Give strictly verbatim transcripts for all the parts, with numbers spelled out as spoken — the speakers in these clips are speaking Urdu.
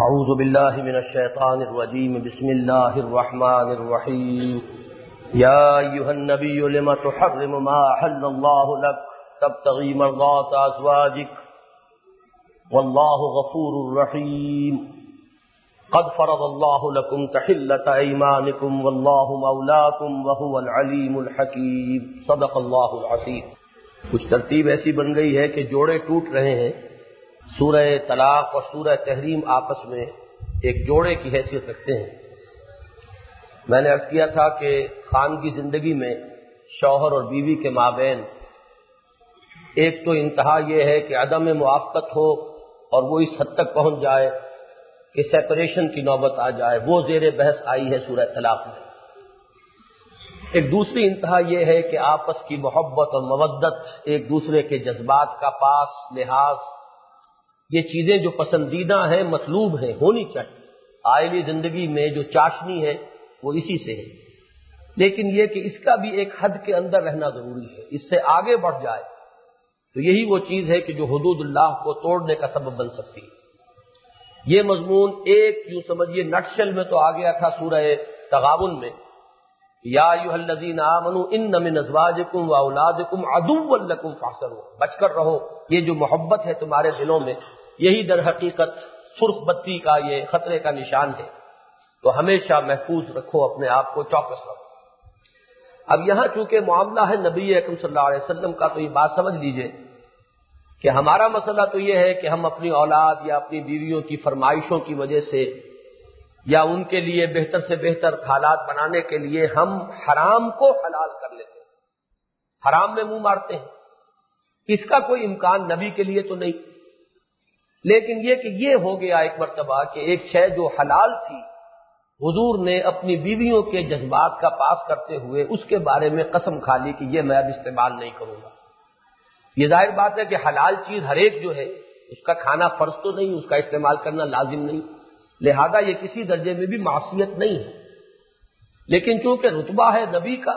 اعوذ باللہ من الشیطان الرجیم بسم اللہ الرحمن الرحیم یا ایھا النبی لم تحرم ما احل اللہ لک تبتغی مرضات ازواجک واللہ غفور رحیم قد فرض اللہ لکم تحلۃ ایمانکم واللہ مولاکم وہو العلیم الحکیم صدق اللہ العظیم۔ کچھ ترتیب ایسی بن گئی ہے کہ جوڑے ٹوٹ رہے ہیں۔ سورہ طلاق اور سورہ تحریم آپس میں ایک جوڑے کی حیثیت رکھتے ہیں۔ میں نے عرض کیا تھا کہ خانگی زندگی میں شوہر اور بیوی کے مابین ایک تو انتہا یہ ہے کہ عدم موافقت ہو اور وہ اس حد تک پہنچ جائے کہ سیپریشن کی نوبت آ جائے، وہ زیر بحث آئی ہے سورہ طلاق میں۔ ایک دوسری انتہا یہ ہے کہ آپس کی محبت اور مودت، ایک دوسرے کے جذبات کا پاس لحاظ، یہ چیزیں جو پسندیدہ ہیں، مطلوب ہیں، ہونی چاہیے۔ آئلی زندگی میں جو چاشنی ہے وہ اسی سے ہے، لیکن یہ کہ اس کا بھی ایک حد کے اندر رہنا ضروری ہے۔ اس سے آگے بڑھ جائے تو یہی وہ چیز ہے کہ جو حدود اللہ کو توڑنے کا سبب بن سکتی ہے۔ یہ مضمون ایک یوں سمجھیے نٹشل میں تو آ گیا تھا سورہ تغابن میں، یا ایھا الذین آمنوا ان من ازواجکم واولادکم عدوا لکم فاحذروہ، بچ کر رہو۔ یہ جو محبت ہے تمہارے دلوں میں، یہی در حقیقت سرخ بتی کا یہ خطرے کا نشان ہے، تو ہمیشہ محفوظ رکھو اپنے آپ کو، چوکس رہو۔ اب یہاں چونکہ معاملہ ہے نبی اکرم صلی اللہ علیہ وسلم کا، تو یہ بات سمجھ لیجئے کہ ہمارا مسئلہ تو یہ ہے کہ ہم اپنی اولاد یا اپنی بیویوں کی فرمائشوں کی وجہ سے یا ان کے لیے بہتر سے بہتر حالات بنانے کے لیے ہم حرام کو حلال کر لیتے ہیں، حرام میں منہ مارتے ہیں۔ اس کا کوئی امکان نبی کے لیے تو نہیں، لیکن یہ کہ یہ ہو گیا ایک مرتبہ کہ ایک شے جو حلال تھی، حضور نے اپنی بیویوں کے جذبات کا پاس کرتے ہوئے اس کے بارے میں قسم کھا لی کہ یہ میں اب استعمال نہیں کروں گا۔ یہ ظاہر بات ہے کہ حلال چیز ہر ایک جو ہے اس کا کھانا فرض تو نہیں، اس کا استعمال کرنا لازم نہیں، لہذا یہ کسی درجے میں بھی معصیت نہیں ہے، لیکن چونکہ رتبہ ہے نبی کا،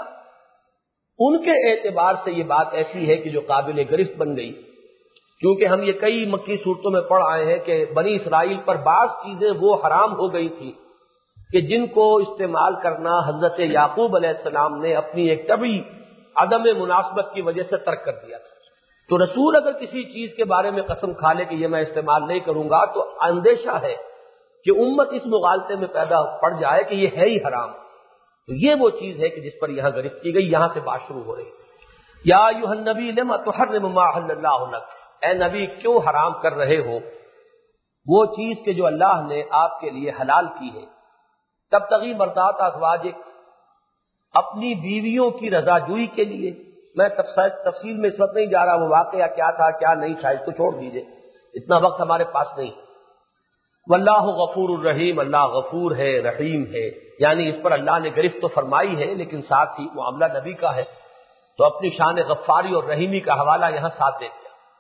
ان کے اعتبار سے یہ بات ایسی ہے کہ جو قابل گرفت بن گئی۔ کیونکہ ہم یہ کئی مکی صورتوں میں پڑھ آئے ہیں کہ بنی اسرائیل پر بعض چیزیں وہ حرام ہو گئی تھی کہ جن کو استعمال کرنا حضرت یعقوب علیہ السلام نے اپنی ایک طبعی عدم مناسبت کی وجہ سے ترک کر دیا تھا۔ تو رسول اگر کسی چیز کے بارے میں قسم کھا لے کہ یہ میں استعمال نہیں کروں گا، تو اندیشہ ہے کہ امت اس مغالطے میں پیدا پڑ جائے کہ یہ ہے ہی حرام۔ تو یہ وہ چیز ہے کہ جس پر یہاں گرفت کی گئی، یہاں سے بات شروع ہو رہی ہے۔ یا ایھا النبی لم تحرم ما احل اللہ لک، اے نبی کیوں حرام کر رہے ہو وہ چیز کہ جو اللہ نے آپ کے لیے حلال کی ہے۔ تبتغی مرضات ازواجک، اپنی بیویوں کی رضا جوئی کے لیے۔ میں تفصیل میں اس وقت نہیں جا رہا، وہ واقعہ کیا تھا کیا نہیں تھا، اس کو چھوڑ دیجئے، اتنا وقت ہمارے پاس نہیں۔ واللہ غفور الرحیم، اللہ غفور ہے، رحیم ہے، یعنی اس پر اللہ نے گرفت تو فرمائی ہے لیکن ساتھ ہی معاملہ نبی کا ہے، تو اپنی شان غفاری اور رحیمی کا حوالہ یہاں ساتھ دے دیا۔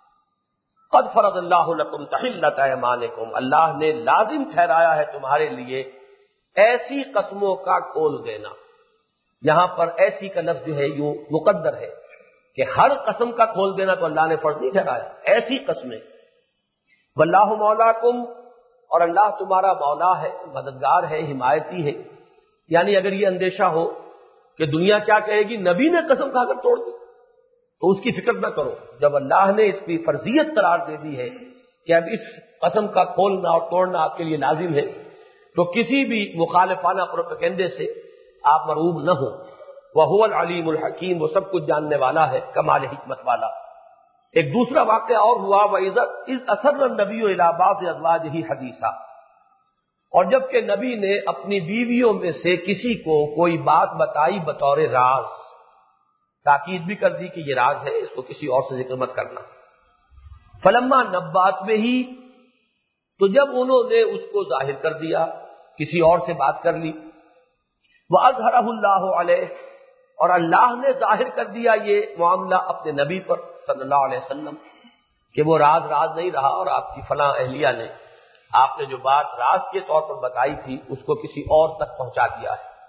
قد فرض اللہ لکم تحلۃ ایمانکم، اللہ نے لازم ٹھہرایا ہے تمہارے لیے ایسی قسموں کا کھول دینا۔ یہاں پر ایسی کا لفظ جو ہے یہ مقدر ہے کہ ہر قسم کا کھول دینا تو اللہ نے فرض نہیں ٹھہرایا، ایسی قسمیں۔ واللہ مولاکم، اور اللہ تمہارا مولا ہے، مددگار ہے، حمایتی ہے۔ یعنی اگر یہ اندیشہ ہو کہ دنیا کیا کہے گی، نبی نے قسم کھا کر توڑ دی، تو اس کی فکر نہ کرو۔ جب اللہ نے اس کی فرضیت قرار دے دی ہے کہ اب اس قسم کا کھولنا اور توڑنا آپ کے لیے لازم ہے، تو کسی بھی مخالفانہ پروپیگنڈے سے آپ مرعوب نہ ہو۔ وَهُوَ الْعَلِيمُ الْحَكِيمُ، وہ سب کچھ جاننے والا ہے، کمال حکمت والا۔ ایک دوسرا واقعہ اور ہوا، وَإِذْ إِذْ أَسَرَّ النَّبِيُّ إِلَىٰ بَعْضِ أَزْوَاجِهِ حَدِيثًا، اور جب کہ نبی نے اپنی بیویوں میں سے کسی کو کوئی بات بتائی بطور راز، تاکید بھی کر دی کہ یہ راز ہے، اس کو کسی اور سے ذکر مت کرنا۔ فلما نبات میں ہی، تو جب انہوں نے اس کو ظاہر کر دیا، کسی اور سے بات کر لی، وَأَظْهَرَهُ اللَّهُ عَلَيْهِ، اور اللہ نے ظاہر کر دیا یہ معاملہ اپنے نبی پر صلی اللہ علیہ وسلم کہ وہ راز راز نہیں رہا، اور آپ کی فلاں اہلیہ نے آپ نے جو بات راز کے طور پر بتائی تھی اس کو کسی اور تک پہنچا دیا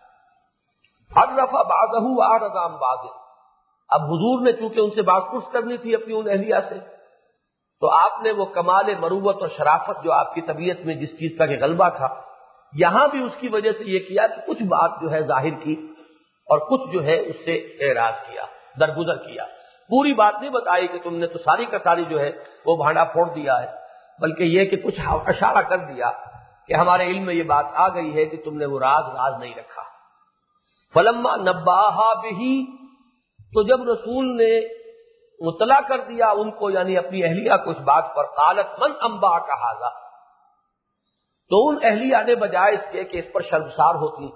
ہے۔ عَرَّفَ بَعْضَهُ وَأَعْرَضَ عَن بَعْضٍ، اب حضور نے چونکہ ان سے بات پرس کرنی تھی اپنی ان اہلیہ سے، تو آپ نے وہ کمال مروت اور شرافت جو آپ کی طبیعت میں جس چیز کا کہ غلبہ تھا، یہاں بھی اس کی وجہ سے یہ کیا کہ کچھ بات جو ہے ظاہر کی اور کچھ جو ہے اس سے اعراض کیا، درگزر کیا. پوری بات نہیں بتائی کہ تم نے تو ساری کا ساری جو ہے وہ بھانڈا پھوڑ دیا ہے، بلکہ یہ کہ کچھ اشارہ کر دیا کہ ہمارے علم میں یہ بات آ گئی ہے کہ تم نے وہ راز راز نہیں رکھا. فلما نباہا بہی، تو جب رسول نے مطلع کر دیا ان کو، یعنی اپنی اہلیہ کو اس بات پر، قالت من انباک ھذا، تو ان اہلیہ نے بجائے اس کے کہ اس پر شرمسار ہوتی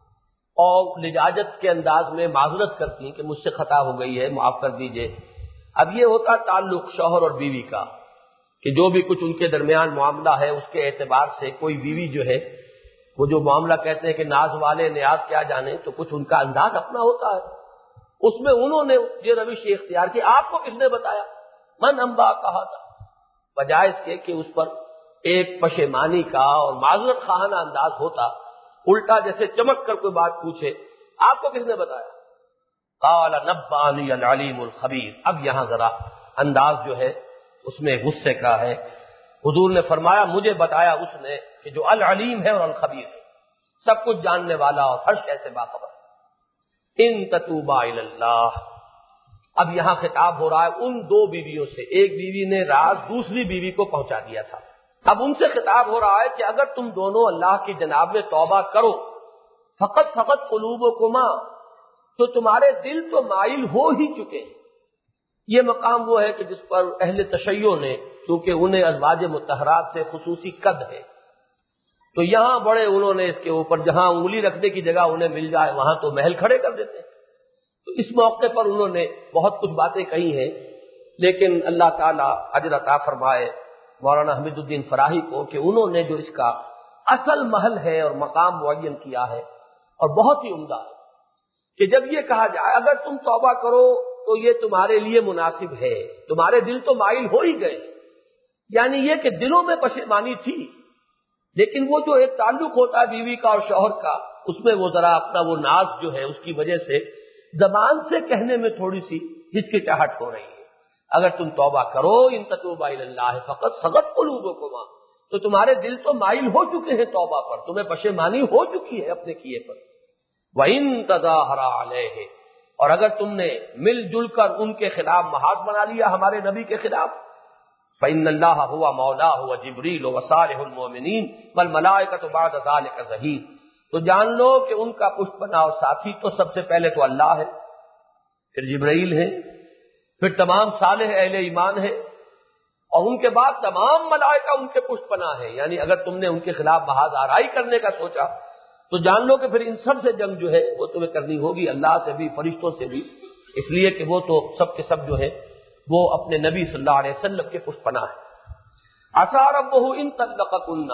اور لجاجت کے انداز میں معذرت کرتی کہ مجھ سے خطا ہو گئی ہے، معاف کر دیجئے. اب یہ ہوتا تعلق شوہر اور بیوی کا کہ جو بھی کچھ ان کے درمیان معاملہ ہے اس کے اعتبار سے کوئی بیوی جو ہے وہ جو معاملہ کہتے ہیں کہ ناز والے نیاز کیا جانے، تو کچھ ان کا انداز اپنا ہوتا ہے. اس میں انہوں نے یہ روش اختیار کی. آپ کو کس نے بتایا؟ من انبا کہا تھا، بجائے اس کے کہ اس پر ایک پشیمانی کا اور معذرت خواہانہ انداز ہوتا، الٹا جیسے چمک کر کوئی بات پوچھے آپ کو کس نے بتایا؟ قال نبانی العلیم الخبیر. اب یہاں ذرا انداز جو ہے اس میں غصے کا ہے. حضور نے فرمایا مجھے بتایا اس نے کہ جو العلیم ہے اور الخبیر ہے، سب کچھ جاننے والا اور ہر شے سے باخبر ہے. ان تتوبا الی اللہ. اب یہاں خطاب ہو رہا ہے ان دو بیویوں سے. ایک بیوی نے راز دوسری بیوی کو پہنچا دیا تھا، اب ان سے خطاب ہو رہا ہے کہ اگر تم دونوں اللہ کی جناب میں توبہ کرو، فقط فقط قلوبکما، تو تمہارے دل تو مائل ہو ہی چکے ہیں. یہ مقام وہ ہے کہ جس پر اہل تشیع نے، کیونکہ انہیں ازواج مطہرات سے خصوصی قد ہے، تو یہاں بڑے انہوں نے اس کے اوپر جہاں انگلی رکھنے کی جگہ انہیں مل جائے وہاں تو محل کھڑے کر دیتے ہیں. تو اس موقع پر انہوں نے بہت کچھ باتیں کہی ہیں، لیکن اللہ تعالیٰ اجر عطا فرمائے مولانا حمید الدین فراہی کو کہ انہوں نے جو اس کا اصل محل ہے اور مقام معین کیا ہے اور بہت ہی عمدہ ہے کہ جب یہ کہا جائے اگر تم توبہ کرو تو یہ تمہارے لیے مناسب ہے، تمہارے دل تو مائل ہو ہی گئے، یعنی یہ کہ دلوں میں پشیمانی تھی، لیکن وہ جو ایک تعلق ہوتا ہے بیوی کا اور شوہر کا، اس میں وہ ذرا اپنا وہ ناز جو ہے اس کی وجہ سے زبان سے کہنے میں تھوڑی سی ہچکچاہٹ ہو رہی ہے. اگر تم توبہ کرو ان تتوبا الی اللہ فقط صغت قلوبکما، تو تمہارے دل تو مائل ہو چکے ہیں توبہ پر، تمہیں پشیمانی ہو چکی ہے اپنے کیے پر. وَإِن تَظَاهَرَ عَلَيْهِ، اور اگر تم نے مل جل کر ان کے خلاف محاذ بنا لیا ہمارے نبی کے خلاف، فَإِنَّ اللَّهَ هُوَ مَوْلَاهُ وَجِبْرِيلُ وَصَالِحُ الْمُؤْمِنِينَ وَالْمَلَائِكَةُ بَعْدَ ذَلِكَ ظَهِيرٌ. تو جان لو کہ ان کا پشت پناہ اور ساتھی تو سب سے پہلے تو اللہ ہے، پھر جبرائیل ہے، پھر تمام صالح اہل ایمان ہے، اور ان کے بعد تمام ملائکہ ان کے پشت پناہ ہے. یعنی اگر تم نے ان کے خلاف محاذ آرائی کرنے کا سوچا تو جان لو کہ پھر ان سب سے جنگ جو ہے وہ تمہیں کرنی ہوگی، اللہ سے بھی فرشتوں سے بھی، اس لیے کہ وہ تو سب کے سب جو ہے وہ اپنے نبی صلی اللہ علیہ وسلم کے پشت پناہ ہے. عسیٰ ربہ ان طلقکن،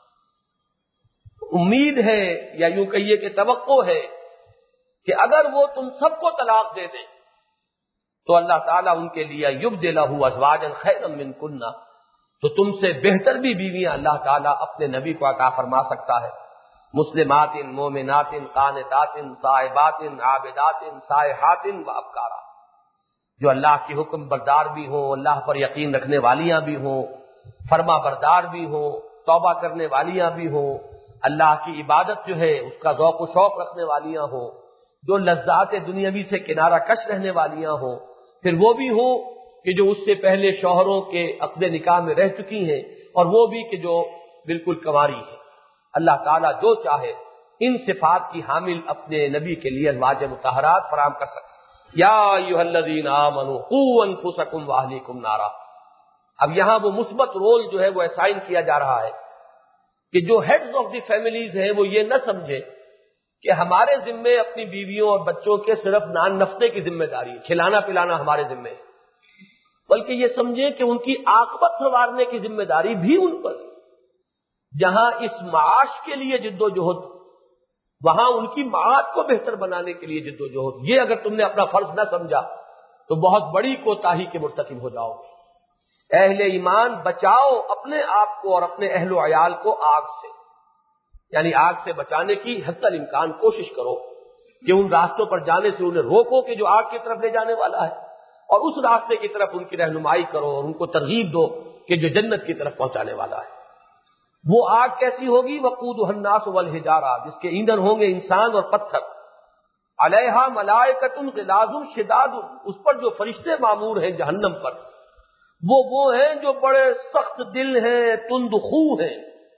امید ہے یا یوں کہیے کہ توقع ہے کہ اگر وہ تم سب کو طلاق دے دیں تو اللہ تعالیٰ ان کے لیے یبدلہ ازواجا خیرا منکن، تو تم سے بہتر بھی بیویاں اللہ تعالیٰ اپنے نبی کو عطا فرما سکتا ہے. مسلمات مومنات قانتات تائبات عابدات سائحات و ابکارا، جو اللہ کی حکم بردار بھی ہوں، اللہ پر یقین رکھنے والیاں بھی ہوں، فرما بردار بھی ہوں، توبہ کرنے والیاں بھی ہوں، اللہ کی عبادت جو ہے اس کا ذوق و شوق رکھنے والیاں ہوں، جو لذات دنیاوی سے کنارہ کش رہنے والیاں ہوں، پھر وہ بھی ہوں کہ جو اس سے پہلے شوہروں کے عقد نکاح میں رہ چکی ہیں، اور وہ بھی کہ جو بالکل کنواری ہے. اللہ تعالیٰ جو چاہے ان صفات کی حامل اپنے نبی کے لیے ازواج مطہرات فراہم کر سکتے. یا ایھا الذین آمنوا قوا انفسکم واہلیکم نارا. اب یہاں وہ مثبت رول جو ہے وہ اسائن کیا جا رہا ہے کہ جو ہیڈز آف دی فیملیز ہیں وہ یہ نہ سمجھے کہ ہمارے ذمے اپنی بیویوں اور بچوں کے صرف نان نفتے کی ذمہ داری ہے، کھلانا پلانا ہمارے ذمے ہے، بلکہ یہ سمجھے کہ ان کی عاقبت سنوارنے کی ذمہ داری بھی ان پر ہے. جہاں اس معاش کے لیے جد و جہد، وہاں ان کی معاد کو بہتر بنانے کے لیے جد و جہد. یہ اگر تم نے اپنا فرض نہ سمجھا تو بہت بڑی کوتاہی کے مرتکب ہو جاؤ گے. اہل ایمان بچاؤ اپنے آپ کو اور اپنے اہل و عیال کو آگ سے، یعنی آگ سے بچانے کی حتی الامکان کوشش کرو کہ ان راستوں پر جانے سے انہیں روکو کہ جو آگ کی طرف لے جانے والا ہے. اور اس راستے کی طرف ان کی رہنمائی کرو اور ان کو ترغیب دو کہ جو جنت کی طرف پہنچانے والا ہے۔ وہ آگ کیسی ہوگی؟ وقودها الناس والحجارہ، جس کے ایندھن ہوں گے انسان اور پتھر، علیہا ملائکۃ غلاظ شداد، اس پر جو فرشتے مامور ہیں جہنم پر، وہ وہ ہیں جو بڑے سخت دل ہیں، تند خو ہیں،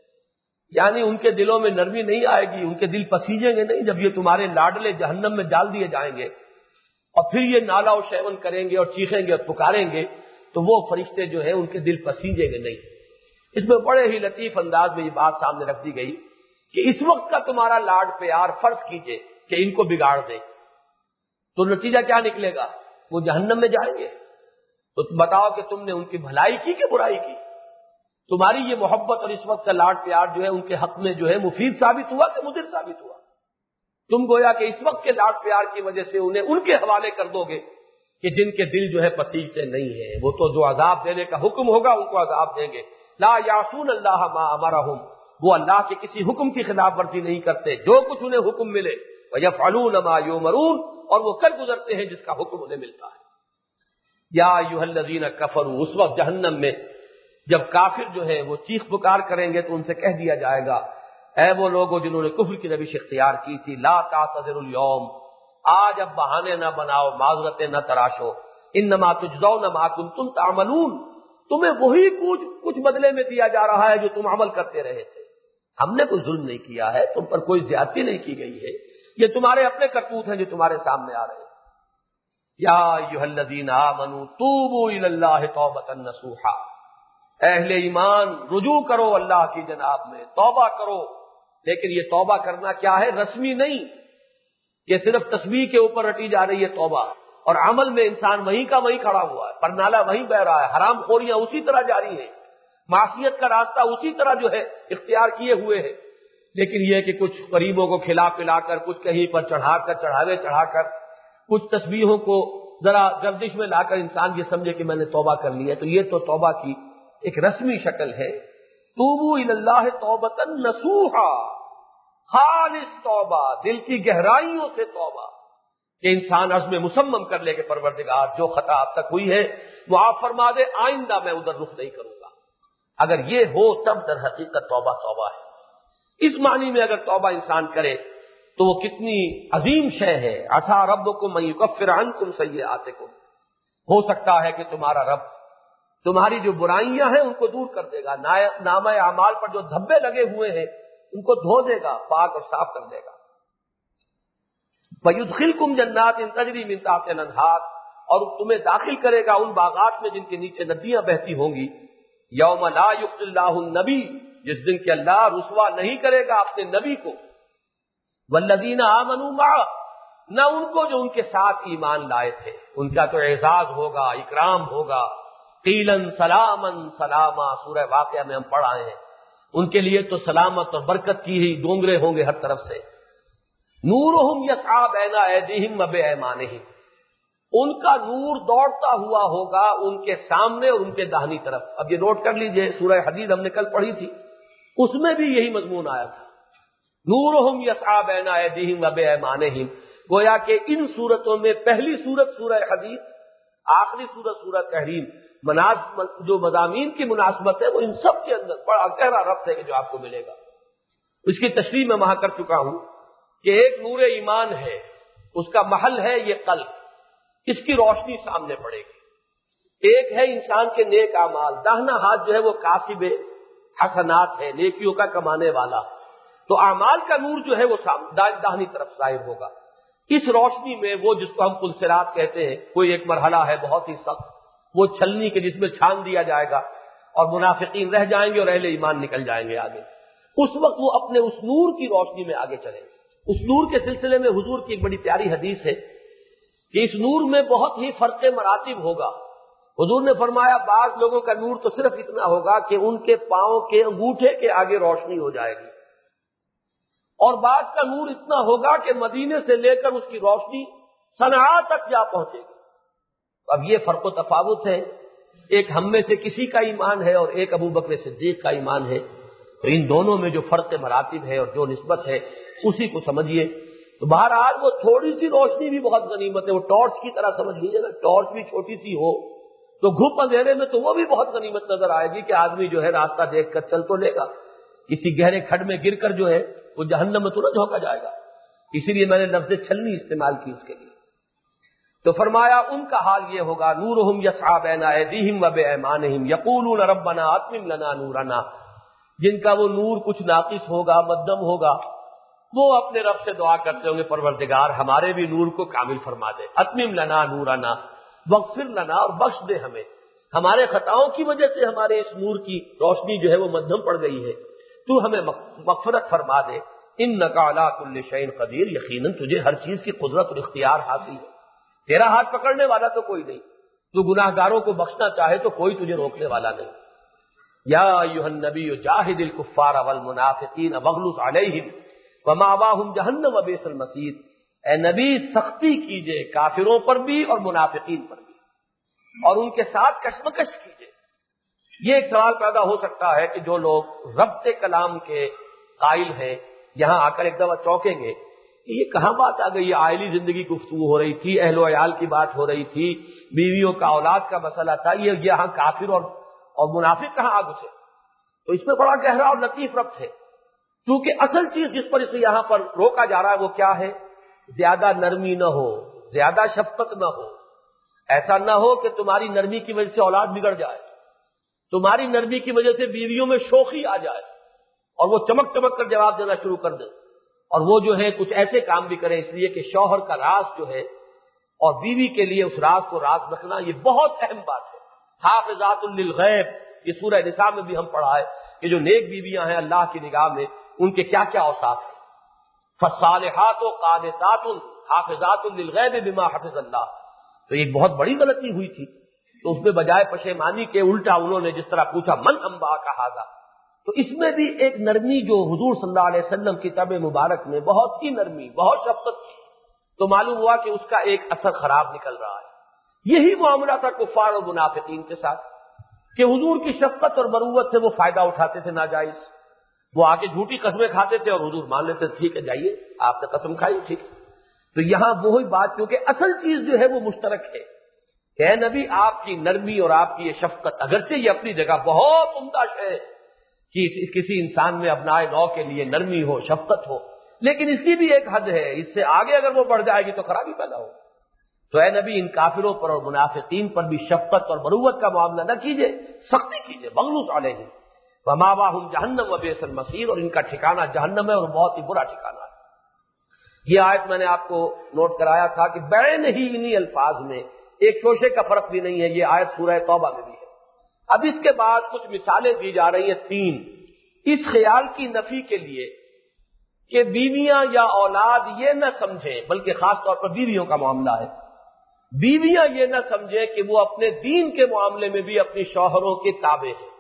یعنی ان کے دلوں میں نرمی نہیں آئے گی، ان کے دل پسیجیں گے نہیں جب یہ تمہارے لاڈلے جہنم میں ڈال دیے جائیں گے اور پھر یہ نالا و شیون کریں گے اور چیخیں گے اور پکاریں گے، تو وہ فرشتے جو ہیں ان کے دل پسیجیں گے نہیں۔ اس میں بڑے ہی لطیف انداز میں یہ بات سامنے رکھ دی گئی کہ اس وقت کا تمہارا لاڈ پیار فرض کیجئے کہ ان کو بگاڑ دے، تو نتیجہ کیا نکلے گا؟ وہ جہنم میں جائیں گے۔ تو بتاؤ کہ تم نے ان کی بھلائی کی کہ برائی کی؟ تمہاری یہ محبت اور اس وقت کا لاڈ پیار جو ہے ان کے حق میں جو ہے مفید ثابت ہوا کہ مضر ثابت ہوا؟ تم گویا کہ اس وقت کے لاڈ پیار کی وجہ سے انہیں ان کے حوالے کر دو گے کہ جن کے دل جو ہے پسیجتے نہیں ہیں، وہ تو جو عذاب دینے کا حکم ہوگا ان کو عذاب دیں گے۔ لا یعصون اللہ ما امرہم، وہ اللہ کے کسی حکم کی خلاف ورزی نہیں کرتے، جو کچھ انہیں حکم ملے ویفعلون ما یؤمرون، اور وہ کر گزرتے ہیں جس کا حکم انہیں ملتا ہے۔ یا ایھا الذین کفروا، اس وقت جہنم میں جب کافر جو ہے وہ چیخ پکار کریں گے تو ان سے کہہ دیا جائے گا، اے وہ لوگوں جنہوں نے کفر کی روش اختیار کی تھی، لا تعتذروا اليوم، آج اب بہانے نہ بناؤ، معذرتیں نہ تراشو، انما تجزون ما کنتم تعملون، تمہیں وہی کچھ کچھ بدلے میں دیا جا رہا ہے جو تم عمل کرتے رہے تھے، ہم نے کوئی ظلم نہیں کیا ہے، تم پر کوئی زیادتی نہیں کی گئی ہے، یہ تمہارے اپنے کرتوت ہیں جو تمہارے سامنے آ رہے ہیں۔ یا ایھا الذین آمنوا توبوا الی اللہ توبۃ نصوحا، اہل ایمان رجوع کرو اللہ کی جناب میں، توبہ کرو، لیکن یہ توبہ کرنا کیا ہے؟ رسمی نہیں کہ صرف تسبیح کے اوپر رٹی جا رہی ہے توبہ، اور عمل میں انسان وہیں کا وہیں کھڑا ہوا ہے، پرنالہ وہیں بہ رہا ہے، حرام خوریاں اسی طرح جاری ہیں، معصیت کا راستہ اسی طرح جو ہے اختیار کیے ہوئے ہے، لیکن یہ کہ کچھ غریبوں کو کھلا پلا کر، کچھ کہیں پر چڑھا کر، چڑھاوے چڑھا کر، کچھ تسبیحوں کو ذرا گردش میں لا کر انسان یہ سمجھے کہ میں نے توبہ کر لی ہے، تو یہ تو توبہ کی ایک رسمی شکل ہے۔ توبوا الی اللہ توبۃ نصوحا، خالص توبہ، دل کی گہرائیوں سے توبہ، کہ انسان عزم مصمم کر لے کہ پروردگار جو خطا اب تک ہوئی ہے وہ آپ فرما دے، آئندہ میں ادھر رخ نہیں کروں گا۔ اگر یہ ہو تب در حقیقت توبہ توبہ ہے۔ اس معنی میں اگر توبہ انسان کرے تو وہ کتنی عظیم شے ہے۔ عسیٰ ربکم ان یکفر عنکم سیئاتکم، ہو سکتا ہے کہ تمہارا رب تمہاری جو برائیاں ہیں ان کو دور کر دے گا، نامہ اعمال پر جو دھبے لگے ہوئے ہیں ان کو دھو دے گا، پاک اور صاف کر دے گا۔ وَيُدْخِلْكُمْ جَنَّاتٍ تَجْرِي مِن تَحْتِهَا الْأَنْهَارُ، اور تمہیں داخل کرے گا ان باغات میں جن کے نیچے ندیاں بہتی ہوں گی۔ یوم لا یخزی اللہ النبی، جس دن کہ اللہ رسوا نہیں کرے گا اپنے نبی کو، والذین آمنوا معہ، نہ ان کو جو ان کے ساتھ ایمان لائے تھے، ان کا تو اعزاز ہوگا، اکرام ہوگا۔ قیلاً سلاما سلاما، سورہ واقعہ میں ہم پڑھ آئے ہیں، ان کے لیے تو سلامت اور برکت کی ہی ڈونگرے ہوں گے ہر طرف سے۔ نورہم یسعی بین ایدیہم وبایمانہم، ان کا نور دوڑتا ہوا ہوگا ان کے سامنے اور ان کے داہنی طرف۔ اب یہ نوٹ کر لیجئے، سورہ حدید ہم نے کل پڑھی تھی، اس میں بھی یہی مضمون آیا تھا، نورہم یسعی بین ایدیہم وبایمانہم۔ گویا کہ ان صورتوں میں پہلی صورت سورہ حدید، آخری صورت سورہ تحریم، مناسب جو مضامین کی مناسبت ہے وہ ان سب کے اندر بڑا گہرا ربط ہے کہ جو آپ کو ملے گا۔ اس کی تشریح میں وہاں کر چکا ہوں کہ ایک نور ایمان ہے، اس کا محل ہے یہ قلب، اس کی روشنی سامنے پڑے گی۔ ایک ہے انسان کے نیک اعمال، داہنا ہاتھ جو ہے وہ کاسب حسنات ہے، نیکیوں کا کمانے والا، تو اعمال کا نور جو ہے وہ داہنی طرف ظاہر ہوگا۔ اس روشنی میں وہ جس کو ہم پلسرات کہتے ہیں، کوئی ایک مرحلہ ہے بہت ہی سخت، وہ چھلنی کے جس میں چھان دیا جائے گا اور منافقین رہ جائیں گے اور اہل ایمان نکل جائیں گے آگے۔ اس وقت وہ اپنے اس نور کی روشنی میں آگے چلیں گے۔ اس نور کے سلسلے میں حضور کی ایک بڑی پیاری حدیث ہے کہ اس نور میں بہت ہی فرق مراتب ہوگا۔ حضور نے فرمایا بعض لوگوں کا نور تو صرف اتنا ہوگا کہ ان کے پاؤں کے انگوٹھے کے آگے روشنی ہو جائے گی، اور بعض کا نور اتنا ہوگا کہ مدینے سے لے کر اس کی روشنی صنعاء تک جا پہنچے گی۔ اب یہ فرق و تفاوت ہے، ایک ہم میں سے کسی کا ایمان ہے اور ایک ابو بکر صدیق کا ایمان ہے، تو ان دونوں میں جو فرق مراتب ہے اور جو نسبت ہے اسی کو سمجھیے تو بہرحال وہ تھوڑی سی روشنی بھی بہت غنیمت ہے، وہ ٹارچ کی طرح سمجھ لیجیے نا، ٹارچ بھی چھوٹی سی ہو تو گھپ اندھیرے میں تو وہ بھی بہت غنیمت نظر آئے گی کہ آدمی جو ہے راستہ دیکھ کر چل تو لے گا، کسی گہرے کھڈ میں گر کر جو ہے وہ جہنم میں تو نہ جھونکا جائے گا۔ اسی لیے میں نے لفظ چھلنی استعمال کی اس کے لیے۔ تو فرمایا ان کا حال یہ ہوگا، نورہم یسعی بین ایدیہم و بایمانہم یقولون ربنا اتمم لنا نورنا، جن کا وہ نور کچھ ناقص ہوگا، مدھم ہوگا، وہ اپنے رب سے دعا کرتے ہوں گے پروردگار ہمارے بھی نور کو کامل فرما دے، اتمم لنا نورنا واغفر لنا، اور بخش دے ہمیں، ہمارے خطاؤں کی وجہ سے ہمارے اس نور کی روشنی جو ہے وہ مدھم پڑ گئی ہے، تو ہمیں مغفرت فرما دے، انک علی کل شیء قدیر، یقیناً تجھے ہر چیز کی قدرت اور اختیار حاصل ہے، تیرا ہاتھ پکڑنے والا تو کوئی نہیں، تو گناہ گاروں کو بخشنا چاہے تو کوئی تجھے روکنے والا نہیں۔ یا ایھا النبی جاہد الکفار والمنافقین واغلظ علیہم ومأواہم جہنم وبئس المصیر، اے نبی سختی کیجئے کافروں پر بھی اور منافقین پر بھی، اور ان کے ساتھ کشمکش کیجئے۔ یہ ایک سوال پیدا ہو سکتا ہے کہ جو لوگ ربط کلام کے قائل ہیں یہاں آ کر ایک دفعہ چونکیں گے کہ یہ کہاں بات آ گئی، یہ عائلی زندگی گفتگو ہو رہی تھی، اہل و عیال کی بات ہو رہی تھی، بیویوں کا اولاد کا مسئلہ تھا، یہ یہاں کافر اور اور منافق کہاں آ گھسے؟ تو اس میں بڑا گہرا اور لطیف ربط ہے، کیونکہ اصل چیز جس پر اسے یہاں پر روکا جا رہا ہے وہ کیا ہے؟ زیادہ نرمی نہ ہو، زیادہ شفقت نہ ہو، ایسا نہ ہو کہ تمہاری نرمی کی وجہ سے اولاد بگڑ جائے، تمہاری نرمی کی وجہ سے بیویوں میں شوخی آ جائے اور وہ چمک چمک کر جواب دینا شروع کر دیں، اور وہ جو ہے کچھ ایسے کام بھی کریں، اس لیے کہ شوہر کا راز جو ہے اور بیوی کے لیے اس راز کو راز رکھنا یہ بہت اہم بات ہے۔ حافظات للغیب، یہ سورہ نساء میں بھی ہم پڑھا ہے کہ جو نیک بیویاں ہیں اللہ کی نگاہ میں ان کے کیا کیا اوصاف ہیں، فالصالحات قانتات حافظات للغیب بما حفظ اللہ۔ تو ایک بہت بڑی غلطی ہوئی تھی، تو اس میں بجائے پشیمانی کے الٹا انہوں نے جس طرح پوچھا من انبا کا ھذا، تو اس میں بھی ایک نرمی جو حضور صلی اللہ علیہ وسلم کی طبع مبارک میں بہت ہی نرمی، بہت شفقت کی، تو معلوم ہوا کہ اس کا ایک اثر خراب نکل رہا ہے۔ یہی معاملہ تھا کفار اور منافقین کے ساتھ کہ حضور کی شفقت اور مروت سے وہ فائدہ اٹھاتے تھے ناجائز، وہ آ کے جھوٹی قسمیں کھاتے تھے اور حضور مان لیتے، ٹھیک ہے جائیے آپ نے قسم کھائی، ٹھیک ہے۔ تو یہاں وہی بات، کیونکہ اصل چیز جو ہے وہ مشترک ہے کہ اے نبی آپ کی نرمی اور آپ کی یہ شفقت اگرچہ یہ اپنی جگہ بہت عمدہ ہے کہ کسی انسان میں ابنائے نو کے لیے نرمی ہو، شفقت ہو، لیکن اس کی بھی ایک حد ہے، اس سے آگے اگر وہ بڑھ جائے گی تو خرابی پیدا ہو۔ تو اے نبی ان کافروں پر اور منافقین پر بھی شفقت اور مروت کا معاملہ نہ کیجیے، سختی کیجیے، واغلظ علیہم ومأواہم جہنم وبئس المصیر، اور ان کا ٹھکانہ جہنم ہے اور بہت ہی برا ٹھکانہ ہے۔ یہ آیت میں نے آپ کو نوٹ کرایا تھا کہ بین ہی انہی الفاظ میں ایک شوشے کا فرق بھی نہیں ہے، یہ آیت سورہ توبہ میں بھی ہے۔ اب اس کے بعد کچھ مثالیں دی جا رہی ہیں تین، اس خیال کی نفی کے لیے کہ بیویاں یا اولاد یہ نہ سمجھیں، بلکہ خاص طور پر بیویوں کا معاملہ ہے، بیویاں یہ نہ سمجھیں کہ وہ اپنے دین کے معاملے میں بھی اپنی شوہروں کے تابع ہیں،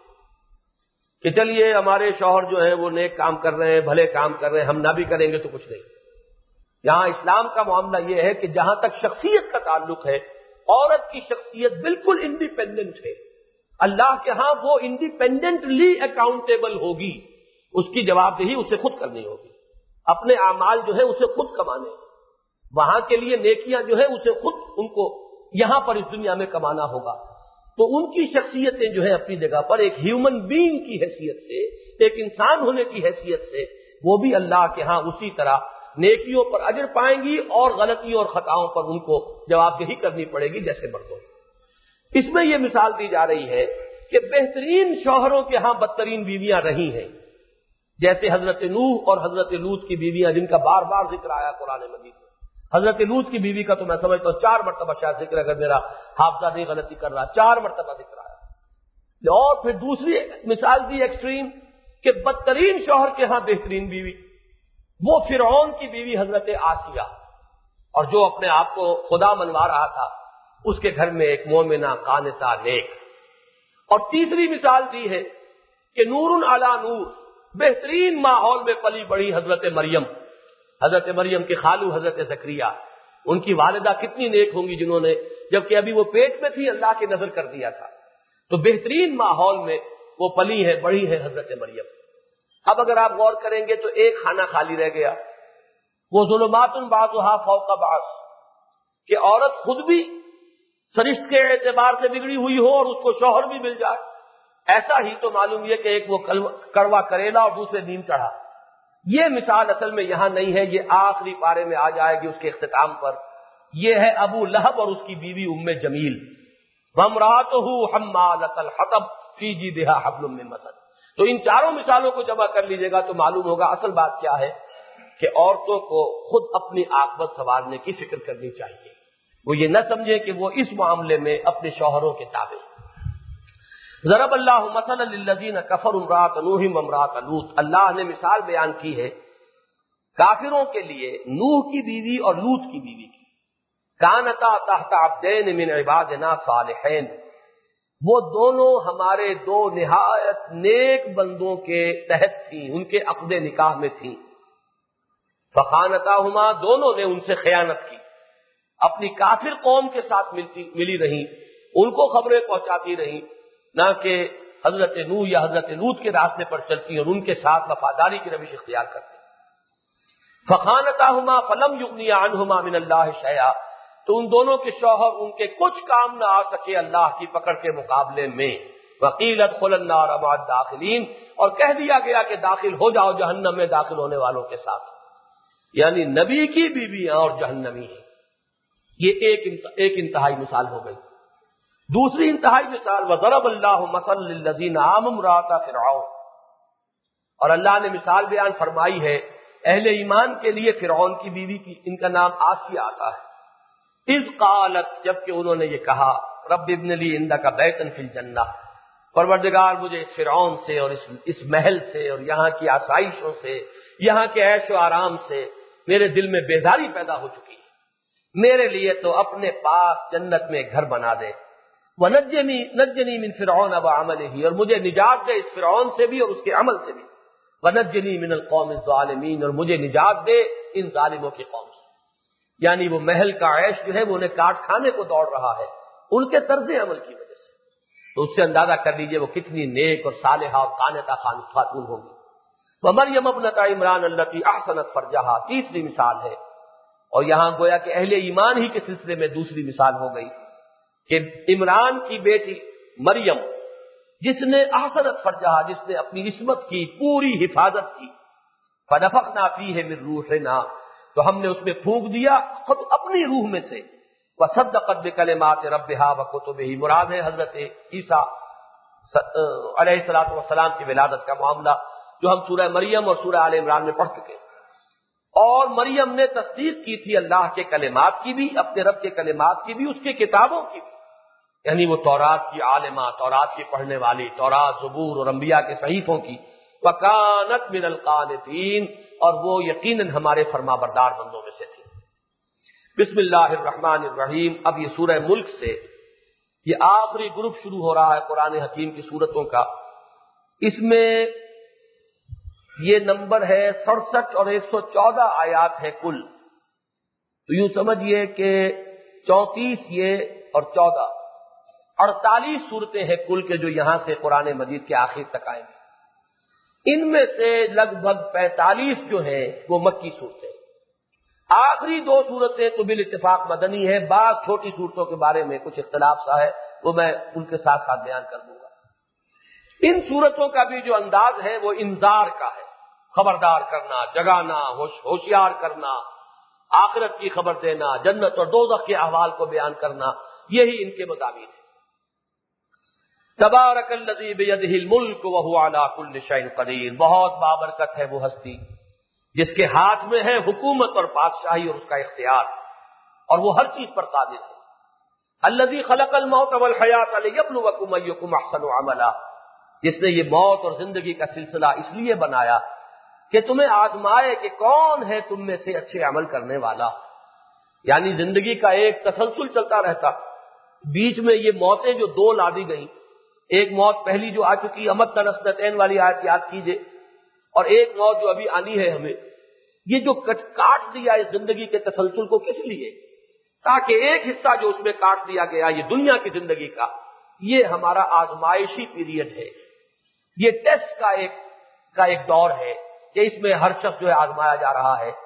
کہ چلیے ہمارے شوہر جو ہیں وہ نیک کام کر رہے ہیں، بھلے کام کر رہے ہیں، ہم نہ بھی کریں گے تو کچھ نہیں۔ یہاں اسلام کا معاملہ یہ ہے کہ جہاں تک شخصیت کا تعلق ہے، عورت کی شخصیت بالکل انڈیپینڈنٹ ہے، اللہ کے ہاں وہ انڈیپینڈنٹلی اکاؤنٹیبل ہوگی، اس کی جواب دہی اسے خود کرنی ہوگی، اپنے اعمال جو ہے اسے خود کمانے، وہاں کے لیے نیکیاں جو ہے اسے خود ان کو یہاں پر اس دنیا میں کمانا ہوگا۔ تو ان کی شخصیتیں جو ہے اپنی جگہ پر ایک ہیومن بینگ کی حیثیت سے، ایک انسان ہونے کی حیثیت سے وہ بھی اللہ کے ہاں اسی طرح نیکیوں پر اجر پائیں گی اور غلطیوں اور خطاؤں پر ان کو جواب دہی کرنی پڑے گی جیسے مردوں۔ اس میں یہ مثال دی جا رہی ہے کہ بہترین شوہروں کے ہاں بدترین بیویاں رہی ہیں، جیسے حضرت نوح اور حضرت لوط کی بیویاں جن کا بار بار ذکر آیا قرآن مجید میں۔ حضرت لوط کی بیوی کا تو میں سمجھتا ہوں چار مرتبہ شاید ذکر، اگر میرا حافظہ نہیں غلطی کر رہا، چار مرتبہ ذکر آیا۔ اور پھر دوسری مثال دی ایکسٹریم کہ بدترین شوہر کے ہاں بہترین بیوی، وہ فرعون کی بیوی حضرت آسیہ، اور جو اپنے آپ کو خدا منوا رہا تھا، اس کے گھر میں ایک مومنہ قانتہ نیک۔ اور تیسری مثال دی ہے کہ نور علی نور، بہترین ماحول میں پلی بڑی حضرت مریم، حضرت مریم کے خالو حضرت زکریا، ان کی والدہ کتنی نیک ہوں گی جنہوں نے جبکہ ابھی وہ پیٹ میں تھی اللہ کی نظر کر دیا تھا، تو بہترین ماحول میں وہ پلی ہے، بڑی ہے حضرت مریم۔ اب اگر آپ غور کریں گے تو ایک کھانا خالی رہ گیا، وہ ظلمات بعضھا فوق بعض کہ عورت خود بھی سرشت کے اعتبار سے بگڑی ہوئی ہو اور اس کو شوہر بھی مل جائے، ایسا ہی تو معلوم یہ کہ ایک وہ کڑوا کریلا اور دوسرے نیم چڑھا۔ یہ مثال اصل میں یہاں نہیں ہے، یہ آخری پارے میں آ جائے گی اس کے اختتام پر۔ یہ ہے ابو لہب اور اس کی بیوی ام جمیل، وامرأتہ حمالۃ الحطب فی جیدہا حبل من مسد۔ تو ان چاروں مثالوں کو جمع کر لیجیے گا تو معلوم ہوگا اصل بات کیا ہے کہ عورتوں کو خود اپنی عاقبت سنوارنے کی فکر کرنی چاہیے۔ وہ یہ نہ سمجھے کہ وہ اس معاملے میں اپنے شوہروں کے تابع۔ ضرب اللہ مثلا للذین کفروا امرأۃ نوح وامرأۃ لوط، اللہ نے مثال بیان کی ہے کافروں کے لیے نوح کی بیوی اور لوط کی بیوی کی۔ کانتا تحت عبدین من عبادنا صالحین، وہ دونوں ہمارے دو نہایت نیک بندوں کے تحت تھیں، ان کے عقد نکاح میں تھیں۔ فخانتاہما، دونوں نے ان سے خیانت کی، اپنی کافر قوم کے ساتھ ملتی ملی رہیں، ان کو خبریں پہنچاتی رہیں، نہ کہ حضرت نوح یا حضرت لوط کے راستے پر چلتی اور ان کے ساتھ وفاداری کی روش اختیار کرتی۔ فخانتاہما فلم یغنیا عنہما من اللہ شیئا، تو ان دونوں کے شوہر ان کے کچھ کام نہ آ سکے اللہ کی پکڑ کے مقابلے میں۔ وقیل ادخلوا النار مع الداخلین، اور کہہ دیا گیا کہ داخل ہو جاؤ جہنم میں داخل ہونے والوں کے ساتھ، یعنی نبی کی بیویاں اور جہنمی ہیں۔ یہ ایک ایک انتہائی مثال ہو گئی۔ دوسری انتہائی مثال وضرب اللہ مثلا للذین آمنوا امرأۃ فرعون، اور اللہ نے مثال بیان فرمائی ہے اہل ایمان کے لیے فرعون کی بیوی کی، ان کا نام آسیہ آتا ہے۔ اذ قالت، جبکہ انہوں نے یہ کہا رب ابن لی عندک بیتا فی الجنہ، پروردگار مجھے اس فرعون سے اور اس, اس محل سے اور یہاں کی آسائشوں سے، یہاں کے عیش و آرام سے میرے دل میں بیزاری پیدا ہو چکی ہے، میرے لیے تو اپنے پاس جنت میں گھر بنا دے۔ وَنَجِّنِي نَجِّنِي مِن فِرْعَوْنَ وَعَمَلِهِ، اور مجھے نجات دے اس فرعون سے بھی اور اس کے عمل سے بھی۔ وَنَجِّنِي مِنَ الْقَوْمِ الظَّالِمِينَ، اور مجھے نجات دے ان ظالموں کی قوم سے۔ یعنی وہ محل کا عیش جو ہے وہ انہیں کاٹ کھانے کو دوڑ رہا ہے ان کے طرز عمل کی وجہ سے، تو اس سے اندازہ کر لیجئے وہ کتنی نیک اور صالحہ اور قانتہ خاتون ہوگی۔ وَمَرْيَمَ ابْنَتَ عِمْرَانَ الَّتِي أَحْصَنَتْ فَرْجَهَا، تیسری مثال ہے، اور یہاں گویا کہ اہل ایمان ہی کے سلسلے میں دوسری مثال ہو گئی کہ عمران کی بیٹی مریم جس نے احسنت فرجہا، جس نے اپنی عصمت کی پوری حفاظت کی، فنفخنا فیہ من روحنا، تو ہم نے اس میں پھونک دیا خود اپنی روح میں سے، وصدقت بکلمات ربہا وکتبہ، مراد ہے حضرت عیسیٰ علیہ الصلوۃ والسلام کی ولادت کا معاملہ جو ہم سورہ مریم اور سورہ آل عمران میں پڑھ چکے۔ اور مریم نے تصدیق کی تھی اللہ کے کلمات کی بھی، اپنے رب کے کلمات کی بھی، اس کے کتابوں کی بھی، یعنی وہ تورات کی عالمہ، تورات کی پڑھنے والی، تورات، زبور اور انبیاء کے صحیفوں کی۔ وَكَانَتْ مِنَ الْقَانِتِينَ، اور وہ یقیناً ہمارے فرما بردار بندوں میں سے تھی۔ بسم اللہ الرحمن الرحیم۔ اب یہ سورہ ملک سے یہ آخری گروپ شروع ہو رہا ہے قرآن حکیم کی سورتوں کا۔ اس میں یہ نمبر ہے سڑسٹھ اور ایک سو چودہ آیات ہے کل، تو یوں سمجھئے کہ چونتیس یہ اور چودہ اڑتالیس صورتیں ہیں کل کے جو یہاں سے قرآن مجید کے آخر تک آئیں گے۔ ان میں سے لگ بھگ پینتالیس جو ہیں وہ مکی صورتیں، آخری دو صورتیں تو بالاتفاق مدنی ہیں، بعض چھوٹی صورتوں کے بارے میں کچھ اختلاف سا ہے، وہ میں ان کے ساتھ ساتھ بیان کر دوں گا۔ ان صورتوں کا بھی جو انداز ہے وہ انذار کا ہے، خبردار کرنا، جگانا، ہوش ہوشیار کرنا، آخرت کی خبر دینا، جنت اور دوزخ کے احوال کو بیان کرنا، یہی ان کے مضامین ہے۔ تبارک الذی بیدہ الملک وہو علی کل شیء قدیر، بہت بابرکت ہے وہ ہستی جس کے ہاتھ میں ہے حکومت اور بادشاہی اور اس کا اختیار، اور وہ ہر چیز پر قادر ہے۔ الذی خلق الموت والحیاۃ لیبلوکم ایکم احسن عملا، جس نے یہ موت اور زندگی کا سلسلہ اس لیے بنایا کہ تمہیں آزمائے کہ کون ہے تم میں سے اچھے عمل کرنے والا۔ یعنی زندگی کا ایک تسلسل چلتا رہتا، بیچ میں یہ موتیں جو دو لا دی گئیں، ایک موت پہلی جو آ چکی امت تنسنتین والی آیت یاد کیجئے، اور ایک موت جو ابھی آنی ہے ہمیں، یہ جو کاٹ دیا اس زندگی کے تسلسل کو کس لیے؟ تاکہ ایک حصہ جو اس میں کاٹ دیا گیا یہ دنیا کی زندگی کا، یہ ہمارا آزمائشی پیریڈ ہے، یہ ٹیسٹ کا ایک کا ایک دور ہے کہ اس میں ہر شخص جو ہے آزمایا جا رہا ہے،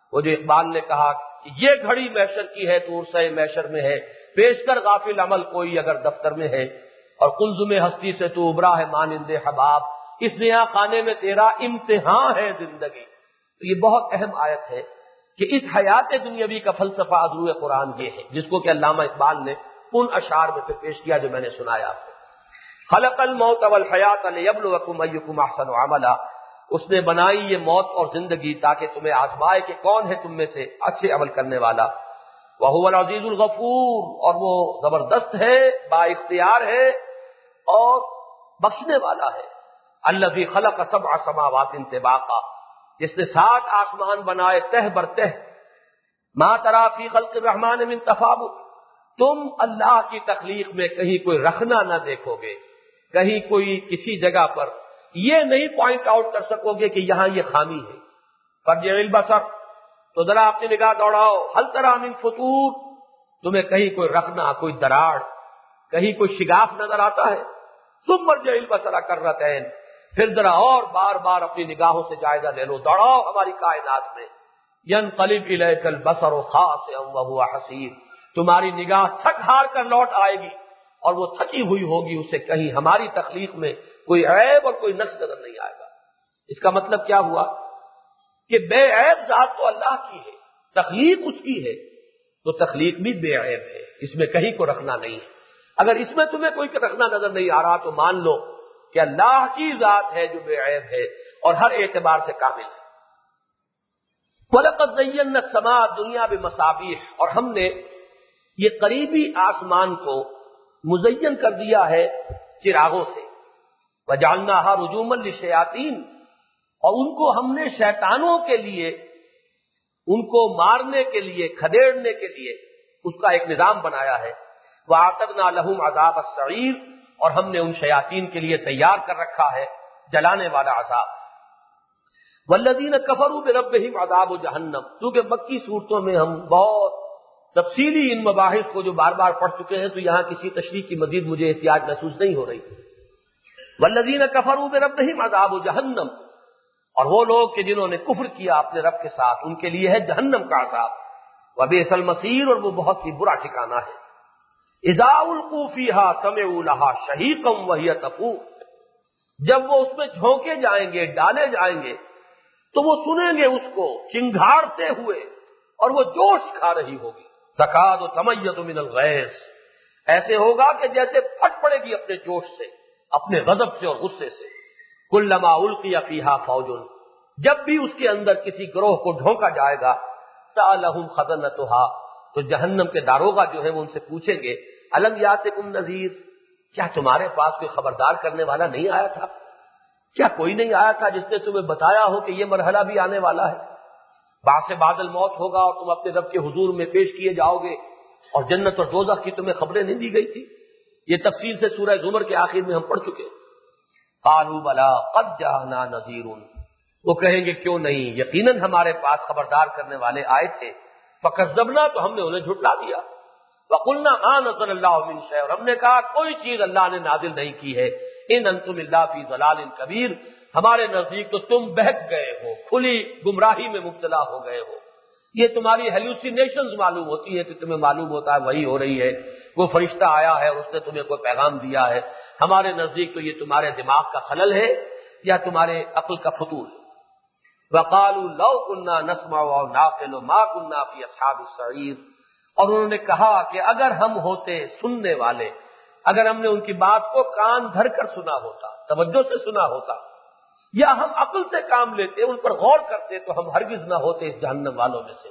وہ جو اقبال نے کہا کہ یہ گھڑی محشر کی ہے تو عرصہ محشر میں ہے، پیش کر غافل عمل کوئی اگر دفتر میں ہے، اور قلزم ہستی سے تو ابرا ہے مانند حباب، اس نیا خانے میں تیرا امتحان ہے زندگی۔ تو یہ بہت اہم آیت ہے کہ اس حیات دنیاوی کا فلسفہ از روئے قرآن یہ ہے، جس کو کہ علامہ اقبال نے ان اشعار میں پھر پیش کیا جو میں نے سنایا آپ کو۔ خلق الموت والحیات لیبلوکم ایکم احسن عملا، اس نے بنائی یہ موت اور زندگی تاکہ تمہیں آزمائے کہ کون ہے تم میں سے اچھے عمل کرنے والا۔ وہو العزیز الغفور، اور وہ زبردست ہے، با اختیار ہے اور بخشنے والا ہے۔ الذی خلق سبع سماوات طباقا، جس نے سات آسمان بنائے تہ بر تہ۔ ما تری فی خلق الرحمن من تفاوت، تم اللہ کی تخلیق میں کہیں کوئی رخنا نہ دیکھو گے، کہیں کوئی کسی جگہ پر یہ نہیں پوائنٹ آؤٹ کر سکو گے کہ یہاں یہ خامی ہے۔ فرجع البصر، تو ذرا اپنی نگاہ دوڑاؤ، هل تری من فطور، تمہیں کہیں کوئی رخنا، کوئی دراڑ، کہیں کوئی شگاف نظر آتا ہے؟ ثم ارجع البصر کرتین، پھر ذرا اور بار بار اپنی نگاہوں سے جائزہ لے لو، دوڑاؤ ہماری کائنات میں۔ ینقلب الیک البصر خاسئا وهو حسیر، تمہاری نگاہ تھک ہار کر لوٹ آئے گی اور وہ تھکی ہوئی ہوگی، اسے کہیں ہماری تخلیق میں کوئی عیب اور کوئی نقص نظر نہیں آئے گا۔ اس کا مطلب کیا ہوا کہ بے عیب ذات تو اللہ کی ہے، تخلیق اس کی ہے، تو تخلیق بھی بے عیب ہے، اس میں کہیں کو رکھنا نہیں ہے۔ اگر اس میں تمہیں کوئی رکھنا نظر نہیں آ رہا تو مان لو کہ اللہ کی ذات ہے جو بے عیب ہے اور ہر اعتبار سے کامل ہے۔ وَلَقَدْ زَيَّنَّا السَّمَاءَ الدُّنْيَا بِمَصَابِيحَ، اور ہم نے یہ قریبی آسمان کو مزین کر دیا ہے چراغوں سے۔ وَجَعَلْنَاهَا رُجُومًا لِلشَّيَاطِينِ، اور ان کو ہم نے شیطانوں کے لیے، ان کو مارنے کے لیے، کھدیڑنے کے لیے اس کا ایک نظام بنایا ہے۔ وَأَعْتَدْنَا لَهُمْ عَذَابَ السَّعِيرِ، اور ہم نے ان شیاطین کے لیے تیار کر رکھا ہے جلانے والا عذاب۔ وَالَّذِينَ كَفَرُوا بِرَبِّهِمْ عَذَابُ جَهَنَّمَ، کیونکہ مکی صورتوں میں ہم بہت تفصیلی ان مباحث کو جو بار بار پڑھ چکے ہیں تو یہاں کسی تشریح کی مزید مجھے احتیاج محسوس نہیں ہو رہی۔ وَالَّذِينَ كَفَرُوا بِرَبِّهِمْ عَذَابُ جَهَنَّمَ، اور وہ لوگ کہ جنہوں نے کفر کیا اپنے رب کے ساتھ، ان کے لیے ہے جہنم کا عذاب۔ وَبِئْسَ الْمَصِيرُ، اور وہ بہت ہی برا ٹھکانہ ہے۔ اذا القوا فیہا سمعوا لہا شہیقا وہی تفور، جب وہ اس میں جھونکے جائیں گے، ڈالے جائیں گے تو وہ سنیں گے اس کو چنگھاڑتے ہوئے اور وہ جوش کھا رہی ہوگی۔ تکاد تمیز من الغیظ، ایسے ہوگا کہ جیسے پھٹ پڑے گی اپنے جوش سے، اپنے غضب سے اور غصے سے۔ کلما القی فیہا فوج، جب بھی اس کے اندر کسی گروہ کو ڈھونکا جائے گا، سألہم خزنتہا، تو جہنم کے داروغہ جو ہے وہ ان سے پوچھیں گے، الم یاتکم نذیر، کیا تمہارے پاس کوئی خبردار کرنے والا نہیں آیا تھا؟ کیا کوئی نہیں آیا تھا جس نے تمہیں بتایا ہو کہ یہ مرحلہ بھی آنے والا ہے؟ بعد سے بعد الموت ہوگا اور تم اپنے رب کے حضور میں پیش کیے جاؤ گے، اور جنت اور دوزخ کی تمہیں خبریں نہیں دی گئی تھی؟ یہ تفصیل سے سورہ زمر کے آخر میں ہم پڑھ چکے۔ قالوا بلا قد جاءنا نذیر، وہ کہیں گے کیوں نہیں، یقیناً ہمارے پاس خبردار کرنے والے آئے تھے۔ فکذبنا، تو ہم نے انہیں جھٹلا دیا۔ وقلنا ما نزل اللہ من شیء، اور ہم نے کہا کوئی چیز اللہ نے نازل نہیں کی ہے۔ ان انتم الا فی ضلال کبیر، ہمارے نزدیک تو تم بہک گئے ہو، کھلی گمراہی میں مبتلا ہو گئے ہو۔ یہ تمہاری ہیلوسینیشنز معلوم ہوتی ہے کہ تمہیں معلوم ہوتا ہے وہی ہو رہی ہے، وہ فرشتہ آیا ہے اور اس نے تمہیں کوئی پیغام دیا ہے۔ ہمارے نزدیک تو یہ تمہارے دماغ کا خلل ہے یا تمہارے عقل کا فتور ہے۔ وقالوا لو كنا نسمع او نعقل ما كنا في اصحاب السعير، اور انہوں نے کہا کہ اگر ہم ہوتے سننے والے، اگر ہم نے ان کی بات کو کان دھر کر سنا ہوتا، توجہ سے سنا ہوتا، یا ہم عقل سے کام لیتے، ان پر غور کرتے، تو ہم ہرگز نہ ہوتے اس جہنم والوں میں سے۔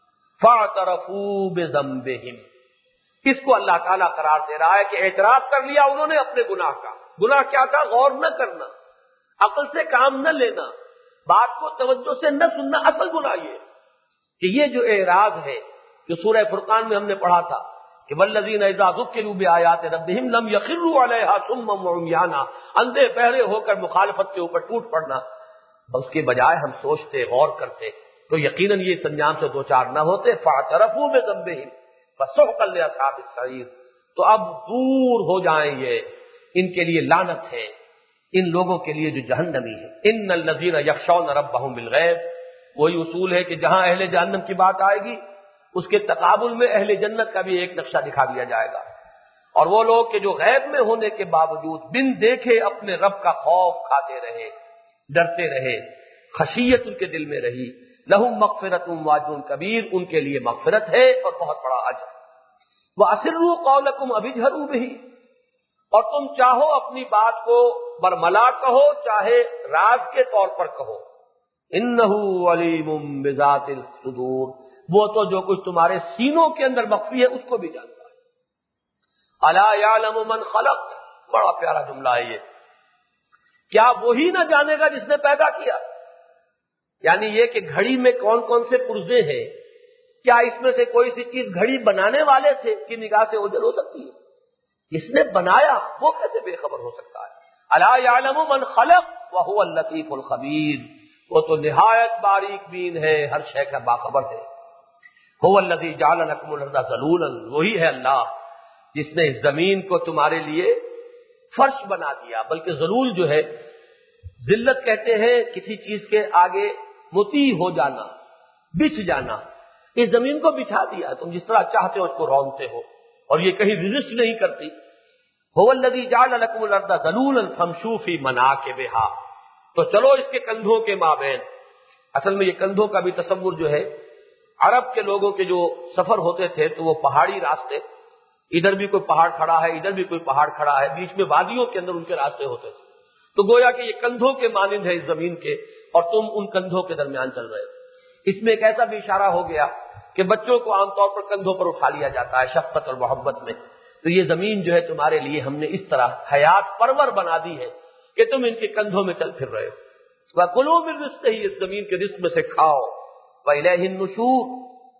فاعترفوا بذنبهم، اس کو اللہ تعالیٰ قرار دے رہا ہے کہ اعتراف کر لیا انہوں نے اپنے گناہ کا۔ گناہ کیا تھا؟ غور نہ کرنا، عقل سے کام نہ لینا، بات کو توجہ سے نہ سننا۔ اصل گناہ یہ کہ یہ جو اعراض ہے جو سورہ فرقان میں ہم نے پڑھا تھا کہ والذین اذا ذکروا بآیات ربہم لم یخروا علیہا صما وعمیانا، اندھے بہرے ہو کر مخالفت کے اوپر ٹوٹ پڑنا، اس کے بجائے ہم سوچتے، غور کرتے تو یقیناً یہ سنجام سے دوچار نہ ہوتے۔ فاعترفوا بذنبہم فسحقا لاصحاب السعیر، تو اب دور ہو جائیں یہ، ان کے لیے لعنت ہے ان لوگوں کے لیے جو جہنمی ہے۔ ان الذین یخشون ربہم بالغیب، وہی اصول ہے کہ جہاں اہل جہنم کی بات آئے گی اس کے تقابل میں اہل جنت کا بھی ایک نقشہ دکھا دیا جائے گا. اور وہ لوگ کہ جو غیب میں ہونے کے باوجود بن دیکھے اپنے رب کا خوف کھاتے رہے، ڈرتے رہے، خشیت ان کے دل میں رہی، لہم مغفرۃ واجر کبیر، ان کے لیے مغفرت ہے اور بہت بڑا اجر. وَأَسِرُّوا قَوْلَكُمْ أَوِ اجْهَرُوا بِهِ، اور تم چاہو اپنی بات کو برملا کہو چاہے راز کے طور پر کہو. إِنَّهُ عَلِيمٌ بِذَاتِ الصُّدُورِ، وہ تو جو کچھ تمہارے سینوں کے اندر مخفی ہے اس کو بھی جانتا ہے. الا یعلم من خلق، بڑا پیارا جملہ ہے یہ. کیا وہی نہ جانے گا جس نے پیدا کیا؟ یعنی یہ کہ گھڑی میں کون کون سے پرزے ہیں، کیا اس میں سے کوئی سی چیز گھڑی بنانے والے سے کی نگاہ سے اوجھل ہو سکتی ہے؟ جس نے بنایا وہ کیسے بے خبر ہو سکتا ہے؟ الا یعلم من خلق وهو اللطیف الخبیر، وہ تو نہایت باریک بین ہے، ہر شے کا باخبر ہے. هو الذی جعل لکم الارض ذلولا، وہی ہے اللہ جس نے اس زمین کو تمہارے لیے فرش بنا دیا. بلکہ ذلول جو ہے ذلت کہتے ہیں کسی چیز کے آگے مطیع ہو جانا، بچھ جانا. اس زمین کو بچھا دیا، تم جس طرح چاہتے ہو اس کو رونتے ہو اور یہ کہیں ریزسٹ نہیں کرتی. هو الذی جعل لکم الارض ذلولا فامشوا فی مناکبها، تو چلو اس کے کندھوں کے مابین. اصل میں یہ کندھوں کا بھی تصور جو ہے، عرب کے لوگوں کے جو سفر ہوتے تھے تو وہ پہاڑی راستے، ادھر بھی کوئی پہاڑ کھڑا ہے ادھر بھی کوئی پہاڑ کھڑا ہے، بیچ میں وادیوں کے اندر ان کے راستے ہوتے تھے. تو گویا کہ یہ کندھوں کے مانند ہے اس زمین کے، اور تم ان کندھوں کے درمیان چل رہے. اس میں ایک ایسا بھی اشارہ ہو گیا کہ بچوں کو عام طور پر کندھوں پر اٹھا لیا جاتا ہے شفقت اور محبت میں. تو یہ زمین جو ہے تمہارے لیے ہم نے اس طرح حیات پرور بنا دی ہے کہ تم ان کے کندھوں میں چل پھر رہے ہو. وَكُلُوا مِن رِزْقِهِ، اس زمین کے رزق میں سے کھاؤ. وَإِلَيْهِ النُّشُورُ،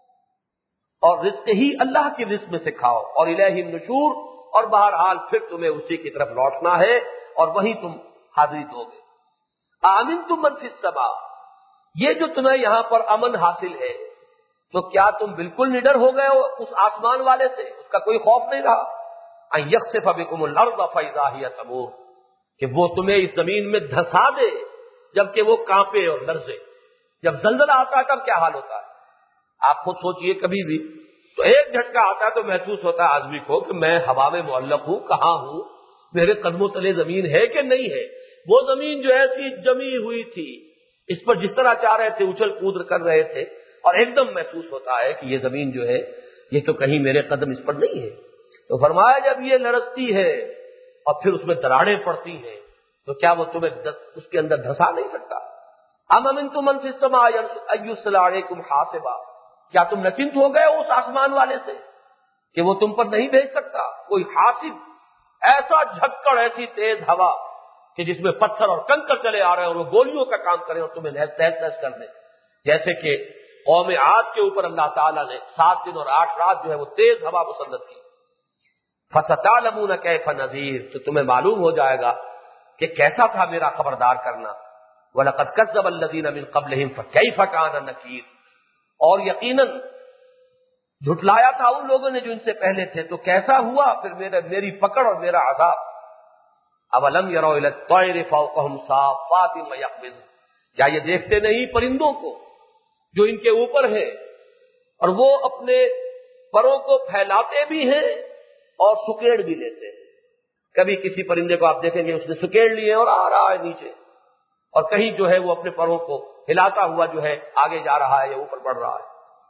اور رزق ہی اللہ کے رزق میں سے کھاؤ. اور الہ النشور، اور بہرحال پھر تمہیں اسی کی طرف لوٹنا ہے اور وہیں تم حاضری دو گے. آمنتم من فی السماء، یہ جو تمہیں یہاں پر امن حاصل ہے تو کیا تم بالکل نڈر ہو گئے ہو اس آسمان والے سے، اس کا کوئی خوف نہیں رہا؟ ان یخسف بکم الارض فاذا ہی تمور، کہ وہ تمہیں اس زمین میں دھسا دے جبکہ وہ کانپے اور لرزے. جب زلزلہ آتا ہے تب کیا حال ہوتا ہے؟ آپ خود سوچئے کبھی بھی تو ایک جھٹکا آتا ہے تو محسوس ہوتا ہے آدمی کو کہ میں ہوا میں معلق ہوں، کہاں ہوں، میرے قدموں تلے زمین ہے کہ نہیں ہے. وہ زمین جو ایسی جمی ہوئی تھی، اس پر جس طرح چاہ رہے تھے اچھل کود کر رہے تھے، اور ایک دم محسوس ہوتا ہے کہ یہ زمین جو ہے یہ تو کہیں میرے قدم اس پر نہیں ہے. تو فرمایا جب یہ لرزتی ہے اور پھر اس میں دراڑیں پڑتی ہیں تو کیا وہ تمہیں اس کے اندر دھسا نہیں سکتا؟ ام امنتم من فی السماء ان یرسل علیکم حاصبا، کیا تم نچنت ہو گئے اس آسمان والے سے کہ وہ تم پر نہیں بھیج سکتا کوئی حاصب، ایسا جھکڑ، ایسی تیز ہوا کہ جس میں پتھر اور کنکر چلے آ رہے ہیں اور وہ گولیوں کا کام کریں اور تمہیں تہس تہس کر دیں. جیسے کہ قوم عاد کے اوپر اللہ تعالیٰ نے سات دن اور آٹھ رات جو ہے وہ تیز ہوا مسلط کی. فَسَتَعْلَمُونَ كَيْفَ نَذِيرٌ، تو تمہیں معلوم ہو جائے گا کہ کیسا تھا میرا خبردار کرنا. وَلَقَدْ كَذَّبَ الَّذِينَ مِن قَبْلِهِمْ فَكَيْفَ كَانَ نَكِيرٌ، اور یقیناً جھٹلایا تھا ان لوگوں نے جو ان سے پہلے تھے، تو کیسا ہوا پھر میرا میری پکڑ اور میرا عذاب. اَوَلَمْ يَرَوْا إِلَى الطَّيْرِ فَوْقَهُمْ صَافَّاتٍ وَيَقْبِضْنَ، کیا یہ دیکھتے نہیں پرندوں کو جو ان کے اوپر ہے اور وہ اپنے پروں کو پھیلاتے بھی ہیں اور سکیڑ بھی لیتے ہیں. کبھی کسی پرندے کو آپ دیکھیں گے اس نے سکیڑ لیے اور آ رہا ہے نیچے، اور کہیں جو ہے وہ اپنے پروں کو ہلاتا ہوا جو ہے آگے جا رہا ہے یا اوپر بڑھ رہا ہے.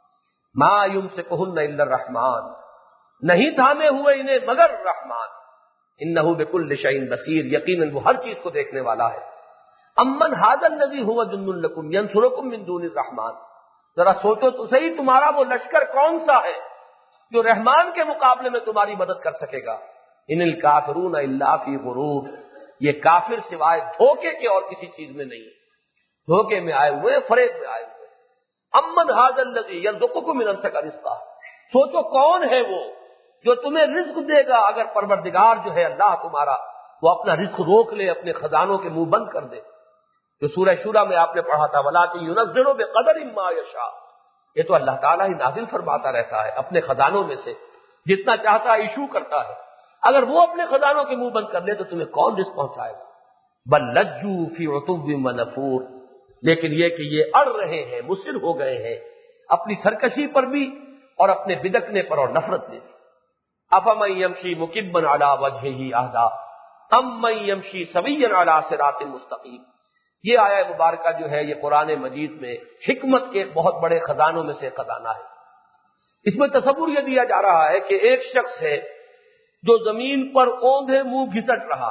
ما یمسکہن الا الرحمن، نہیں تھامے ہوئے انہیں مگر رحمان. انہ بکل شیء بصیر، یقیناً وہ ہر چیز کو دیکھنے والا ہے. امن ھذا الذی ھو جند لکم ینصرکم من دون الرحمن، ذرا سوچو تو صحیح تمہارا وہ لشکر کون سا ہے جو رحمان کے مقابلے میں تمہاری مدد کر سکے گا. ان الکافرون الا فی غرور، یہ کافر سوائے دھوکے کے اور کسی چیز میں نہیں، دھوکے میں آئے ہوئے، فریب میں آئے ہوئے. امن ھذا الذی یرزقکم من امسک رزقہ، سوچو کون ہے وہ جو تمہیں رزق دے گا اگر پروردگار جو ہے اللہ تمہارا وہ اپنا رزق روک لے، اپنے خزانوں کے منہ بند کر دے. جو سورہ شورى میں آپ نے پڑھا تھا وَلَٰكِن يُنَزِّلُ بِقَدَرٍ مَّا يَشَاءُ، یہ تو اللہ تعالیٰ ہی نازل فرماتا رہتا ہے اپنے خزانوں میں سے جتنا چاہتا ہے ایشو کرتا ہے. اگر وہ اپنے خزانوں کے منہ بند کر لے تو تمہیں کون رزق پہنچائے گا. بل لجوا فی عتو ونفور، لیکن یہ کہ یہ اڑ رہے ہیں، مصر ہو گئے ہیں اپنی سرکشی پر بھی اور اپنے بدکنے پر اور نفرت میں بھی۔ افمن یمشی مکبا علی وجہہ اہدی امن یمشی سویا علی صراط مستقیم۔ یہ آیہ مبارکہ جو ہے یہ قرآن مجید میں حکمت کے بہت بڑے خزانوں میں سے خزانہ ہے۔ اس میں تصور یہ دیا جا رہا ہے کہ ایک شخص ہے جو زمین پر اوندھے منہ گھسٹ رہا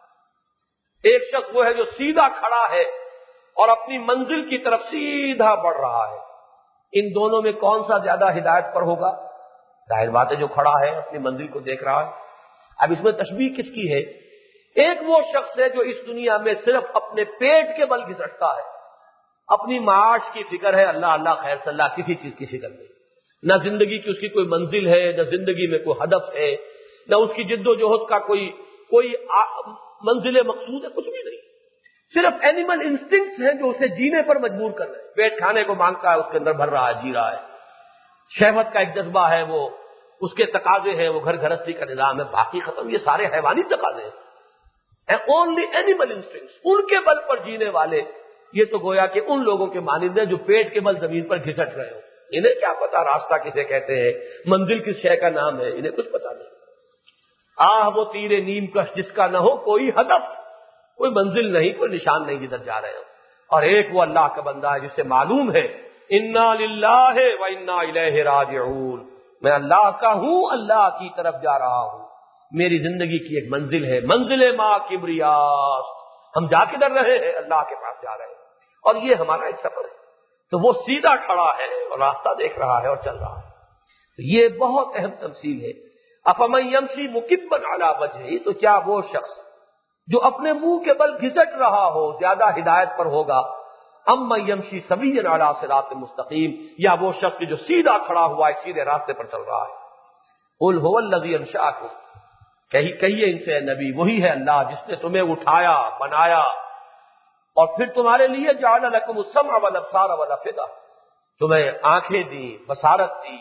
ہے، ایک شخص وہ ہے جو سیدھا کھڑا ہے اور اپنی منزل کی طرف سیدھا بڑھ رہا ہے۔ ان دونوں میں کون سا زیادہ ہدایت پر ہوگا؟ ظاہر بات ہے جو کھڑا ہے اپنی منزل کو دیکھ رہا ہے۔ اب اس میں تشبیہ کس کی ہے؟ ایک وہ شخص ہے جو اس دنیا میں صرف اپنے پیٹ کے بل گھسٹتا ہے، اپنی معاش کی فکر ہے، اللہ اللہ خیر صلی اللہ، کسی چیز کی فکر نہیں، نہ زندگی کی اس کی کوئی منزل ہے، نہ زندگی میں کوئی ہدف ہے، نہ اس کی جد و جہد کا کوئی کوئی منزل مقصود ہے، کچھ بھی نہیں، صرف اینیمل انسٹنکٹس ہیں جو اسے جینے پر مجبور کر رہے ہیں۔ پیٹ کھانے کو مانگتا ہے، اس کے اندر بھر رہا ہے، جی رہا ہے، شہوت کا ایک جذبہ ہے، وہ اس کے تقاضے ہیں، وہ گھر گھرستی کا نظام ہے، باقی ختم، یہ سارے حیوانی تقاضے ہیں، اونلی اینیمل انسٹنکٹس، ان کے بل پر جینے والے یہ تو گویا کہ ان لوگوں کے مانند ہیں جو پیٹ کے بل زمین پر گھسٹ رہے ہو، انہیں کیا پتا راستہ کسے کہتے ہیں، منزل کس شے کا نام ہے، انہیں کچھ پتا نہیں۔ آہ وہ تیرے نیم کش جس کا نہ ہو کوئی ہدف، کوئی منزل نہیں، کوئی نشان نہیں جدھر جا رہے ہو، اور ایک وہ اللہ کا بندہ ہے جس سے معلوم ہے انا للہ و انا الیہ راجعون، میں اللہ کا ہوں، اللہ کی طرف جا رہا ہوں، میری زندگی کی ایک منزل ہے، منزل ما کبریاس، ہم جا کدھر رہے ہیں؟ اللہ کے پاس جا رہے ہیں، اور یہ ہمارا ایک سفر ہے۔ تو وہ سیدھا کھڑا ہے اور راستہ دیکھ رہا ہے اور چل رہا ہے۔ یہ بہت اہم تمثیل ہے۔ افمن یمشی مکبا علی وجہہ، تو کیا وہ شخص جو اپنے منہ کے بل گھسٹ رہا ہو زیادہ ہدایت پر ہوگا، امن یمشی سویا علی صراط مستقیم، یا وہ شخص جو سیدھا کھڑا ہوا ہے سیدھے راستے پر چل رہا ہے۔ قل هو الذی انشأکم، کہیے ان سے نبی وہی ہے اللہ جس نے تمہیں اٹھایا، بنایا، اور پھر تمہارے لیے جعل لکم السمع والابصار والافئدہ، تمہیں آنکھیں دی، بصارت دی،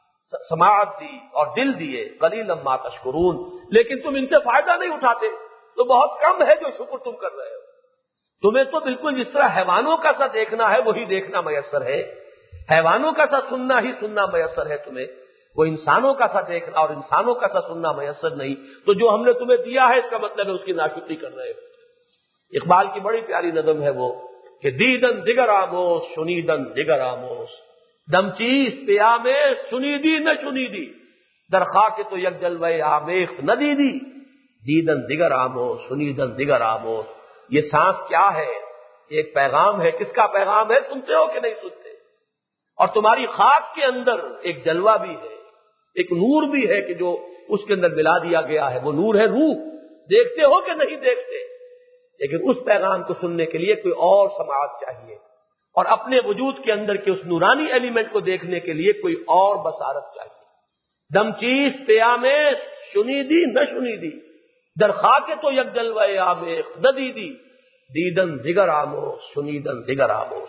سماعت دی اور دل دیے، قلیلا ما تشکرون، لیکن تم ان سے فائدہ نہیں اٹھاتے، تو بہت کم ہے جو شکر تم کر رہے ہو۔ تمہیں تو بالکل جس طرح حیوانوں کا سا دیکھنا ہے وہی دیکھنا میسر ہے، حیوانوں کا سا سننا ہی سننا میسر ہے تمہیں، وہ انسانوں کا سا دیکھنا اور انسانوں کا سا سننا میسر نہیں، تو جو ہم نے تمہیں دیا ہے اس کا مطلب ہے اس کی ناشکری کر رہے ہو۔ اقبال کی بڑی پیاری نظم ہے وہ کہ دیدن دیگر آموز شنیدن دیگر آموز، دمچیز پیامے سنیدی نہ شنیدی، درخواہ کے تو یک جلوے آمیخت نہ دیدی، دیدن دیگر آموز شنیدن دیگر آموز۔ یہ سانس کیا ہے؟ ایک پیغام ہے، کس کا پیغام ہے؟ سنتے ہو کہ نہیں سنتے؟ اور تمہاری خاک کے اندر ایک جلوہ بھی ہے، ایک نور بھی ہے کہ جو اس کے اندر ملا دیا گیا ہے، وہ نور ہے روح، دیکھتے ہو کہ نہیں دیکھتے؟ لیکن اس پیغام کو سننے کے لیے کوئی اور سماعت چاہیے، اور اپنے وجود کے اندر کے اس نورانی ایلیمنٹ کو دیکھنے کے لیے کوئی اور بصارت چاہیے۔ دم چیز پیامے شنیدی نہ شنیدی، درخواہ کے تو یک جلوے آمیخ نہ دیدی، دیدن دیگر آموز شنیدن دیگر آموز۔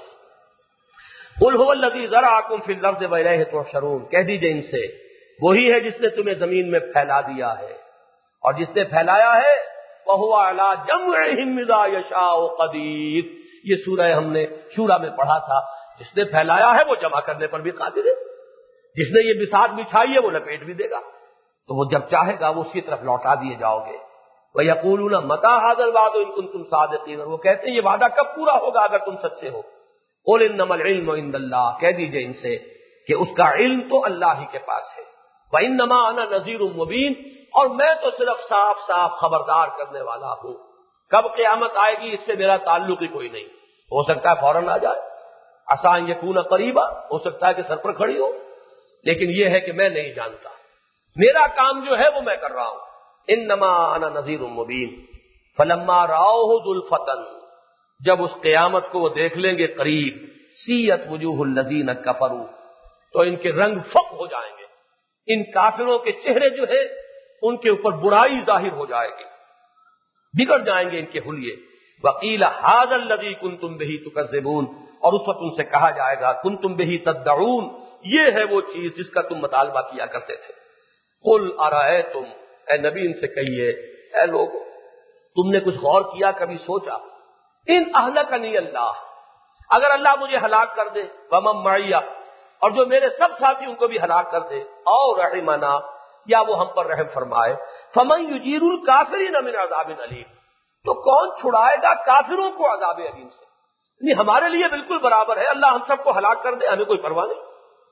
قل هو الذی ذرأکم فی الارض والیہ تحشرون، کہہ دیجئے ان سے وہی ہے جس نے تمہیں زمین میں پھیلا دیا ہے، اور جس نے پھیلایا ہے وَهُوَ عَلَىٰ جَمْعِهِمْ إِذَا يَشَاءُ قَدِيرٌ، یہ سورہ ہم نے شورى میں پڑھا تھا، جس نے پھیلایا ہے وہ جمع کرنے پر بھی قادر ہے، جس نے یہ بساط بچھائی ہے وہ لپیٹ بھی دے گا، تو وہ جب چاہے گا وہ اس کی طرف لوٹا دیے جاؤ گے۔ وَيَقُولُونَ مَتَىٰ هَٰذَا الْوَعْدُ إِن كُنتُمْ صَادِقِينَ، اور وہ کہتے ہیں یہ وعدہ کب پورا ہوگا اگر تم سچے ہو۔ قُلْ إِنَّمَا الْعِلْمُ عِندَ اللَّهِ، کہہ دیجئے ان سے کہ اس کا علم تو اللہ ہی کے پاس ہے۔ وَإِنَّمَا أَنَا نَذِيرٌ مُّبِينٌ، اور میں تو صرف صاف صاف خبردار کرنے والا ہوں۔ کب قیامت آئے گی اس سے میرا تعلق ہی کوئی نہیں، ہو سکتا ہے فوراً آ جائے، عسیٰ ان یکون قریبا، ہو سکتا ہے کہ سر پر کھڑی ہو، لیکن یہ ہے کہ میں نہیں جانتا، میرا کام جو ہے وہ میں کر رہا ہوں۔ انما انا نذیر مبین فلما رأوه زلفۃ، جب اس قیامت کو وہ دیکھ لیں گے قریب، سیئت وجوہ الذین کفروا، تو ان کے رنگ فق ہو جائیں گے، ان کافروں کے چہرے جو ہے ان کے اوپر برائی ظاہر ہو جائے گی، بگڑ جائیں گے ان کے حلیے۔ وقیل ھذا الذی کنتم بہ تکذبون، اور اس وقت ان سے کہا جائے گا کنتم بہ تدعون، یہ ہے وہ چیز جس کا تم مطالبہ کیا کرتے تھے۔ قل ارأیتم، اے نبی ان سے کہیے اے لوگو تم نے کچھ غور کیا، کبھی سوچا، ان اہلکنی اللہ، اگر اللہ مجھے ہلاک کر دے ومن معی، اور جو میرے سب ساتھی ان کو بھی ہلاک کر دے، اور رحمنا، یا وہ ہم پر رحم فرمائے، فمن یجیر الکافرین من عذاب علیم، تو کون چھڑائے گا کافروں کو عذاب علیم سے؟ یعنی ہمارے لیے بالکل برابر ہے، اللہ ہم سب کو ہلاک کر دے، ہمیں کوئی پرواہ نہیں،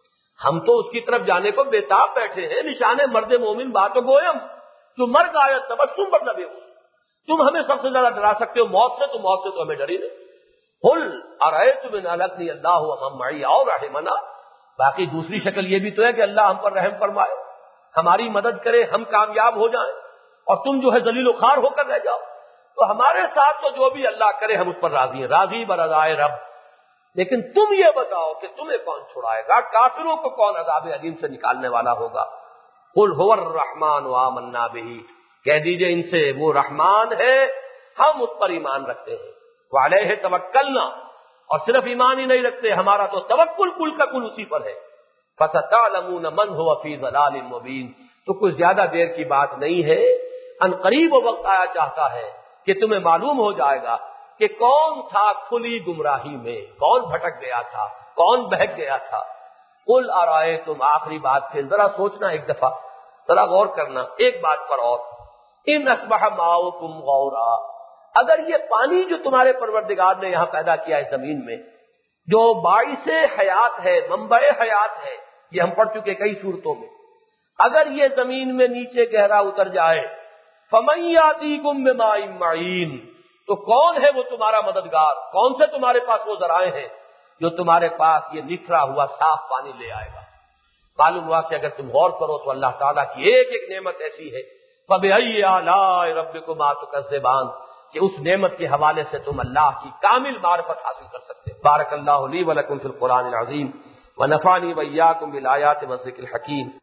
ہم تو اس کی طرف جانے کو بےتاب بیٹھے ہیں۔ نشان مرد مومن بات گویم، جو مر گایا تبسم پر لبے ہو، تم ہمیں سب سے زیادہ ڈرا سکتے ہو موت سے، تو موت سے تو ہمیں ڈری نہیں۔ قل ارأیتم ان اہلکنی اللہ ومن معی اور رحمنا، باقی دوسری شکل یہ بھی تو ہے کہ اللہ ہم پر رحم فرمائے، ہماری مدد کرے، ہم کامیاب ہو جائیں، اور تم جو ہے ذلیل و خوار ہو کر رہ جاؤ۔ تو ہمارے ساتھ تو جو بھی اللہ کرے ہم اس پر راضی ہیں، راضی برضائے رب۔ لیکن تم یہ بتاؤ کہ تمہیں کون چھڑائے گا، کافروں کو کون عذاب علیم سے نکالنے والا ہوگا؟ قل هو الرحمن وآمنا به، کہہ دیجئے ان سے وہ رحمان ہے، ہم اس پر ایمان رکھتے ہیں، وعلیہ توکلنا، اور صرف ایمان ہی نہیں رکھتے، ہمارا تو توکل کل کا کل اسی پر ہے۔ فستعلمون من هو فی ضلال مبین، تو کچھ زیادہ دیر کی بات نہیں ہے، ان قریب وہ وقت آیا چاہتا ہے کہ تمہیں معلوم ہو جائے گا کہ کون تھا کھلی گمراہی میں، کون بھٹک گیا تھا، کون بہک گیا تھا۔ قل ارائیتم، آخری بات پھر ذرا سوچنا ایک دفعہ، ذرا غور کرنا ایک بات پر اور، ان اصبح ماؤکم غورا، اگر یہ پانی جو تمہارے پروردگار نے یہاں پیدا کیا ہے زمین میں، جو باعث حیات ہے، منبع حیات ہے، یہ ہم پڑھ چکے کئی صورتوں میں، اگر یہ زمین میں نیچے گہرا اتر جائے، فمن یاتیکم بماء معین، تو کون ہے وہ تمہارا مددگار، کون سے تمہارے پاس وہ ذرائع ہیں جو تمہارے پاس یہ نکھرا ہوا صاف پانی لے آئے گا؟ معلوم ہوا کہ اگر تم غور کرو تو اللہ تعالیٰ کی ایک ایک نعمت ایسی ہے، فبأي آلاء ربكما تكذبان، کہ اس نعمت کے حوالے سے تم اللہ کی کامل معرفت حاصل کر سکتے ہیں۔ بارک اللہ لی ولکم فی القرآن العظیم ونفعنی وإیاکم بالآیات والذکر الحکیم۔